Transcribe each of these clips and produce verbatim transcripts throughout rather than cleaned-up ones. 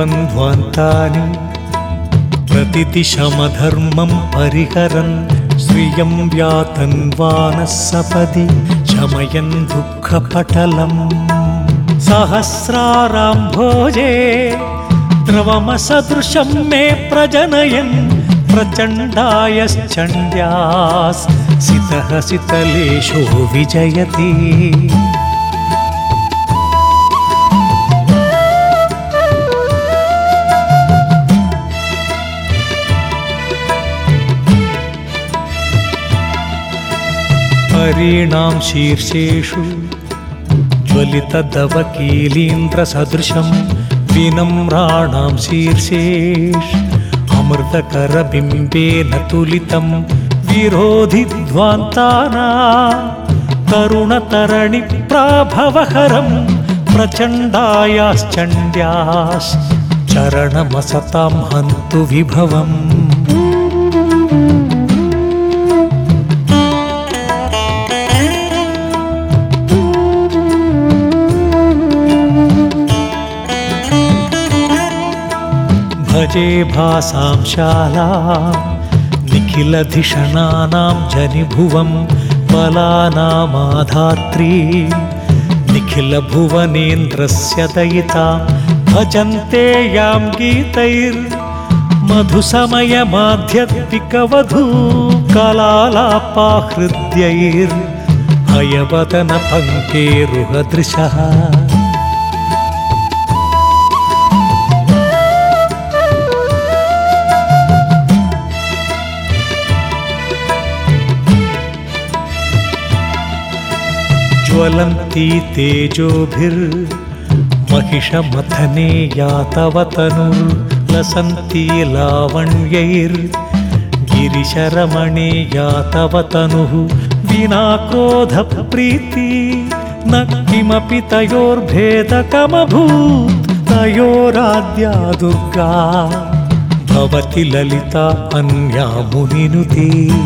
द्वन्द्वान्तानि प्रतिदिशमधर्मं परिहरन् श्रियं व्यातन्वानः सपदि शमयन् दुःखपटलम् सहस्राराम्भोजे द्रवमसदृशं मे प्रजनयन् प्रचण्डायश्चण्ड्यास् सितः सितलेशो विजयति हरीणां शीर्षेषु ज्वलितदवकीलीन्द्रसदृशं विनम्राणां शीर्षेषु अमृतकरबिम्बेन तुलितं विरोधिध्वान्तानां तरुणतरणिप्राभवहरं प्रचण्डायाश्चण्ड्याश्चरणमसतां हन्तु विभवम् भजे भासां शालां निखिलधिषणानां जनिभुवं बलानामाधात्री निखिलभुवनेन्द्रस्य दयितां भजन्ते यां गीतैर्मधुसमयमाध्यत्मिकवधू कलालापाहृद्यैर्हयवदनपङ्केरुहदृशः ज्वलन्ती तेजोभिर्महिषमथने यातवतनुर्लसन्ती लावण्यैर्गिरिशरमणे यातवतनुः विना क्रोधप्रीति न किमपि तयोर्भेदकमभूत् तयोराद्या दुर्गा भवति ललिता अन्या मुनिनुते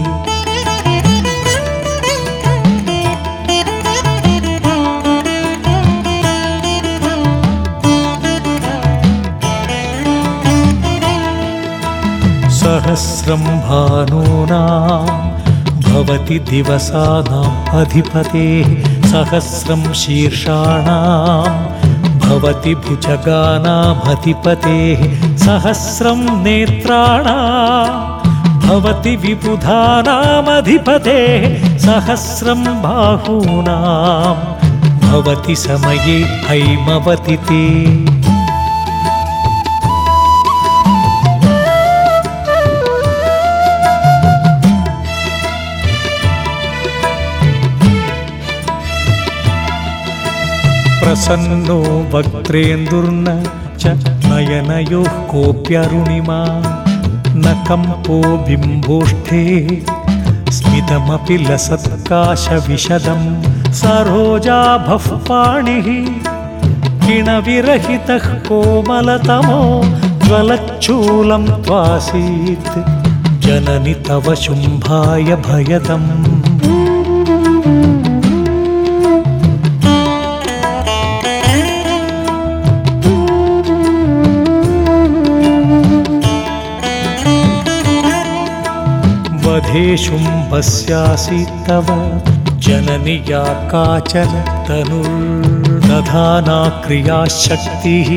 सहस्रं भानूनां भवति दिवसानाम् अधिपतेः सहस्रं शीर्षाणां भवति भुजगानाम् अधिपतेः सहस्रं नेत्राणां भवति विबुधानाम् अधिपतेः सहस्रं बाहूनां भवति समये हैमवति ते प्रसन्नो वक्त्रेन्दुर्न च नयनयोः कोऽप्यरुणिमा न कंपो बिम्बोष्ठे स्मितमपि लसत्काशविशदं सरोजाभः पाणिः किणविरहितः कोमलतमो ज्वलच्चूलं त्वासीत् जननि तव शुम्भाय भयदम् वधे शुम्भस्यासीत् तव जननि या काचन तनुर्दधाना क्रियाशक्तिः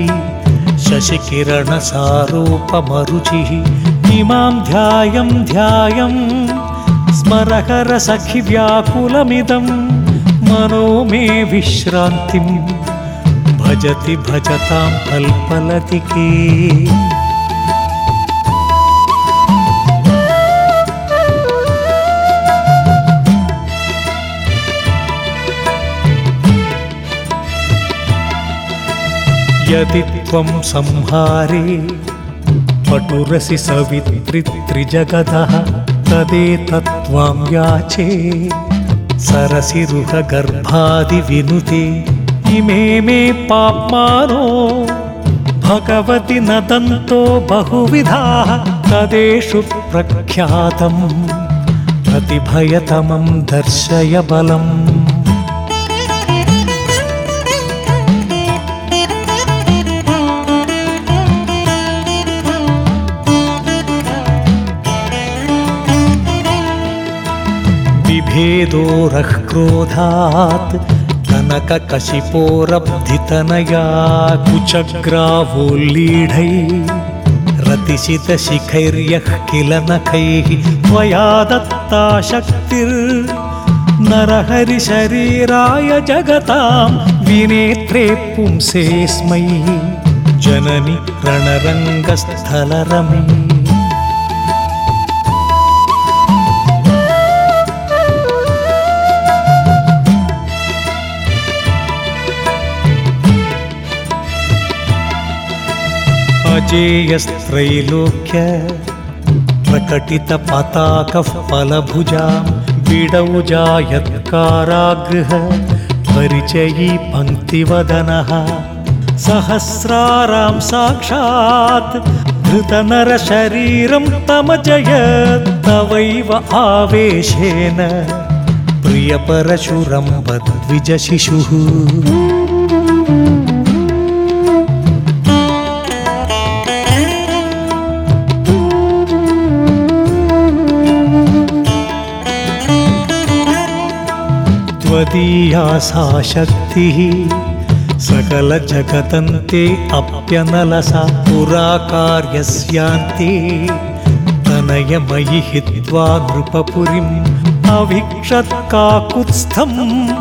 शशिकिरणसारोपमरुचिः इमां ध्यायं ध्यायं स्मरहरसखि व्याकुलमिदं मनो मे विश्रान्तिं भजति भजतां कल्पलतिके यदि त्वं संहारे पटुरसि सवित्रि त्रिजगतः तदेतत्त्वां याचे सरसिरुहगर्भादिविनुते इमे मे पाप्मानो भगवति नदन्तो बहुविधाः तदेषु प्रख्यातं प्रतिभयतमं दर्शय बलम् बिभेदोरः क्रोधात् कनककशिपोरब्धितनया कुचग्रावोल्लीढै रतिशितशिखैर्यः किल नखैः त्वया दत्ता शक्तिर्नरहरिशरीराय जगतां विनेत्रे पुंसेऽस्मै जननि रणरङ्गस्थलरमे। अजेयस्त्रैलोक्य प्रकटितपताकः फलभुजां बिडौजायत्कारागृह परिचयी पङ्क्तिवदनः सहस्रारां साक्षात् धृतनरशरीरं तमजयत् तवैव आवेशेन प्रियपरशुरम्बद्विजशिशुः। त्वदीया सा शक्तिः सकलजगदन्ते अप्यनलसा पुराकार्यस्यान्ते तनयमयि हित्वा नृपपुरीम् अवीक्षत्काकुत्स्थं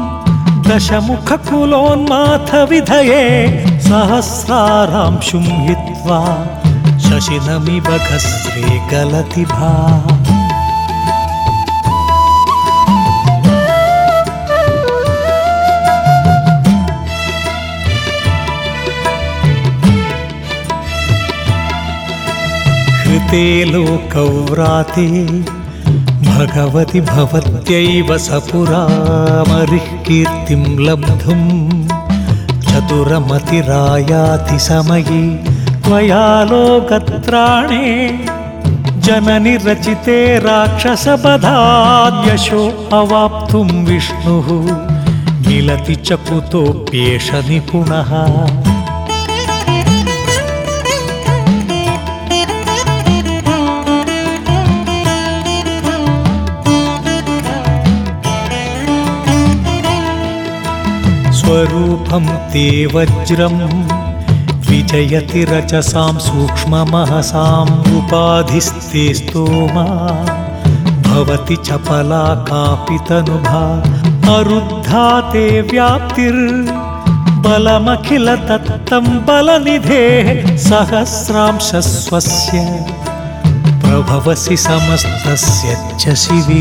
दशमुखकुलोन्माथविधये सहस्रारांशुं हित्वा शशिनमिव घस्रे गलति भा। कृते लोकव्राते भगवति भवत्यैव सपुरामरिः कीर्तिं लब्धुं चतुरमतिरायाति समये त्वया लोकत्राणे जननि रचिते राक्षसवधाद्यशो अवाप्तुं विष्णुः मिलति च कुतोऽप्येष निपुणः। स्वरूपं ते वज्रं विजयति रचसां सूक्ष्ममहसाम् उपाधिस्ते स्तोमा भवति चपला कापि तनुभा अरुद्धा ते व्याप्तिर्बलमखिलतत्तं बलनिधेः सहस्रांशस्वस्य प्रभवसि समस्तस्य च शिवे।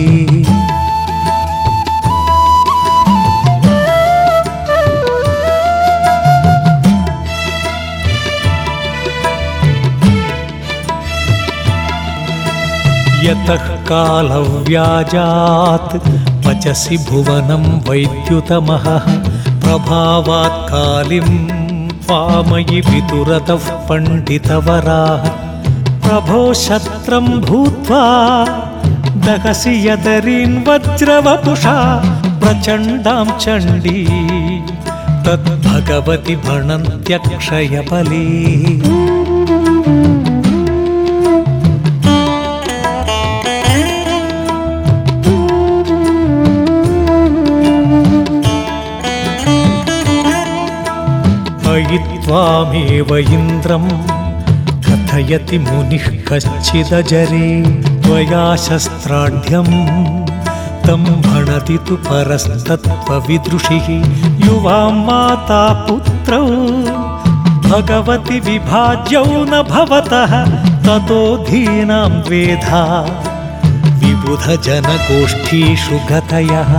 यतः कालव्याजात् पचसि भुवनं वैद्युतमः प्रभावात् कालिं त्वामयि विदुरतः पण्डितवराः प्रभो शत्रं भूत्वा दहसि यदरीन् वज्रवपुषा प्रचण्डां चण्डी तद्भगवति भणन्त्यक्षयबली। त्वामेव इन्द्रं कथयति मुनिः कश्चिदजरे त्वया शस्त्राढ्यं तं भणति तु परस्तत्त्वविदृशिः युवां माता पुत्रौ भगवति विभाज्यौ न भवतः ततो धीनां द्वेधा विबुधजनगोष्ठीषु गतयः।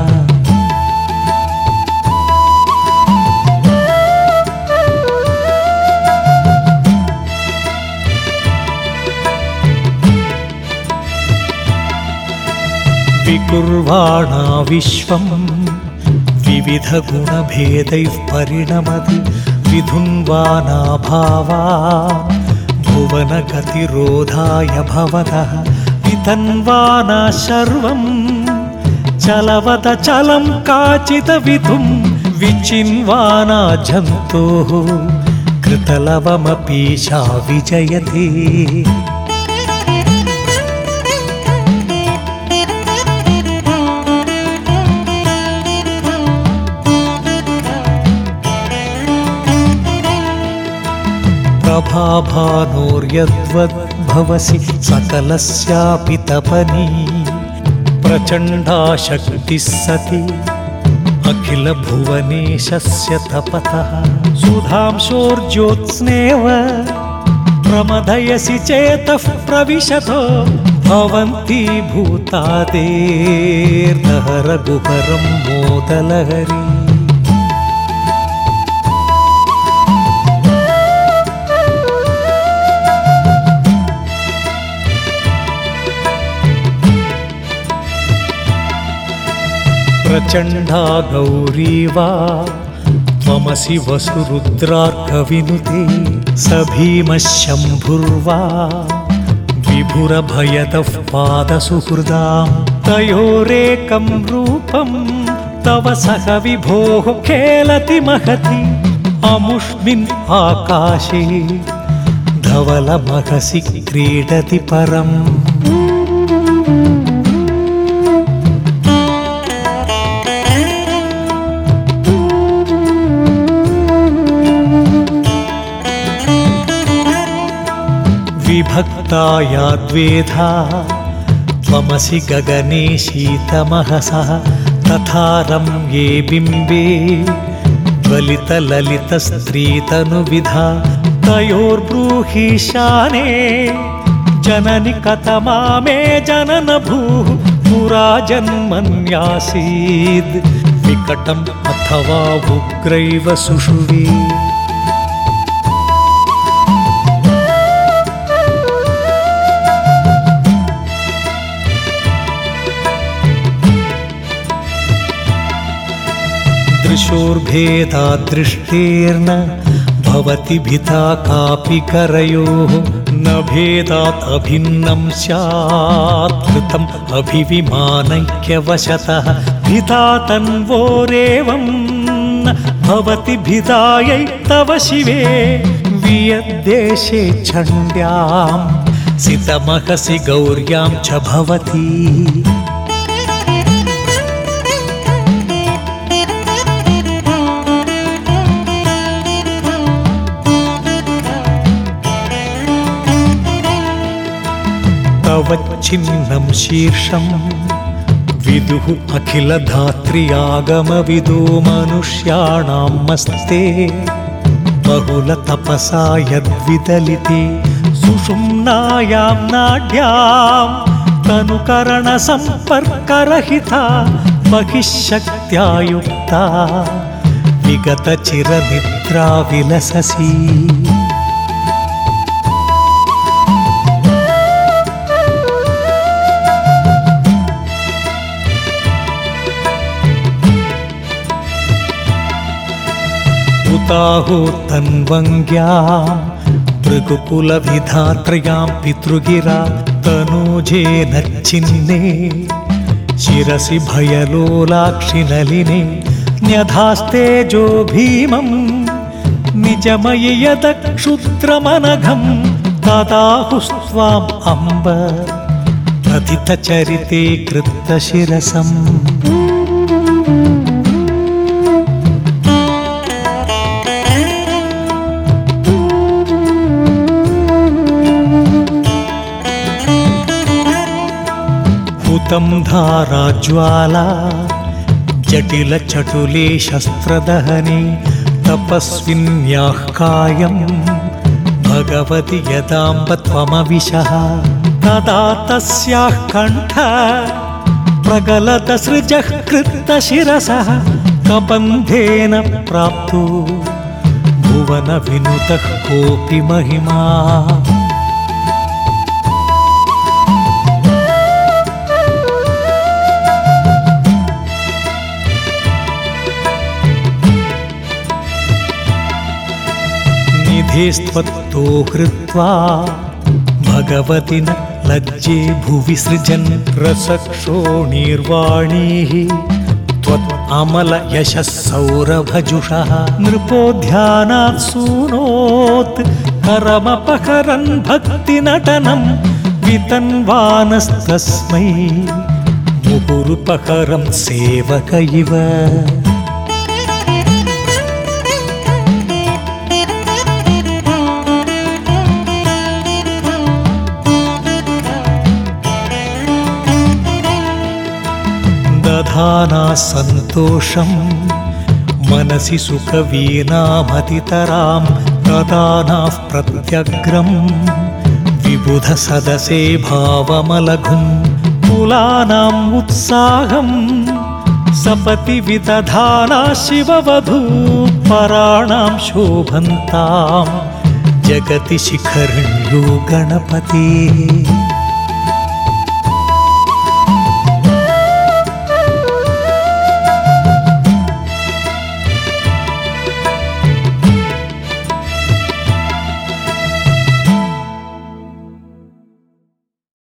विकुर्वाणा विश्वं विविधगुणभेदैः परिणमति विधुन्वाना भावा भुवनगतिरोधाय भवतः वितन्वाना शर्वं चलवदचलं काचिदविधुं विचिन्वाना जन्तोः कृतलवमपीशा विजयते। भानोर्यद्वद्भवसि सकलस्यापि तपनी प्रचण्डा शक्तिः सति अखिलभुवनेशस्य तपतः सुधांशोर्ज्योत्स्नेव प्रमदयसि चेतः प्रविशतो भवन्ति भूतादेर्दहरगुहरं मोदलहरी प्रचण्डा गौरी वा त्वमसि वसुरुद्रार्कविनुते स भीमः शम्भुर्वा विभुरभयदः पादसुहृदां तयोरेकं रूपं तव सह विभोः खेलति महति अमुष्मिन् आकाशे धवलमहसि क्रीडति परम् विभक्ताया द्वेधा त्वमसि गगने शीतमहसः तथा रम्ये बिम्बे ज्वलितललितस्त्रीतनुविधा तयोर्ब्रूहीशाने जननि कथमा मे जननभूः पुरा जन्मन्यासीद् विकटम् अथवा उग्रैव सुषुवे दृशोर्भेदादृष्टेर्न भवति भिता कापि करयोः न भेदात् अभिन्नं स्यात् कृतम् अभिविमानैक्यवशतः भिता तन्वोरेवं भवति भिदायै तव शिवे वियद्देशे चण्ड्यां सितमहसि गौर्यां च भवति तवच्छिन्नं शीर्षं विदुः अखिलधात्र्यागमविदो मनुष्याणां मस्ते बहुलतपसा यद्विदलिते सुषुम्नायां नाड्यां तनुकरणसम्पर्करहिता बहिःशक्त्या युक्ता विगतचिरनिद्रा विलससि ताहो तन्वङ्ग्यां भृगुकुलविधात्रयां पितृगिरा तनूजेन छिन्ने शिरसि भयलोलाक्षि नलिने न्यधास्तेजो भीमं निजमयि यदक्षुद्रमनघं तदाहुस्त्वाम् अम्ब प्रथितचरिते कृत्तशिरसम् तं धाराज्वाला जटिलचटुले शस्त्रदहने तपस्विन्याः कायं भगवति यदाम्ब त्वमविशः तदा तस्याः कण्ठ प्रगलदसृजः कृत्तशिरसः कबन्धेन प्राप्तो भुवनविनुतः कोऽपि महिमा निधेस्त्वत्तो हृत्वा भगवति न लज्जे भुवि सृजन् रसक्षोणीर्वाणीः त्वत् अमल यशः सौरभजुषः नृपो ध्यानात् सूनोत् करमपकरन् भक्तिनटनं वितन्वानस्तस्मै मुहुरुपकरं सेवक इव दधाना सन्तोषं मनसि सुखवीनामतितरां ददानाः प्रत्यग्रं विबुधसदसे भावमलघुं कुलानाम् उत्साहं सपति विदधाना शिववधू पराणां शोभन्तां जगति शिखरण्यो गणपतेः।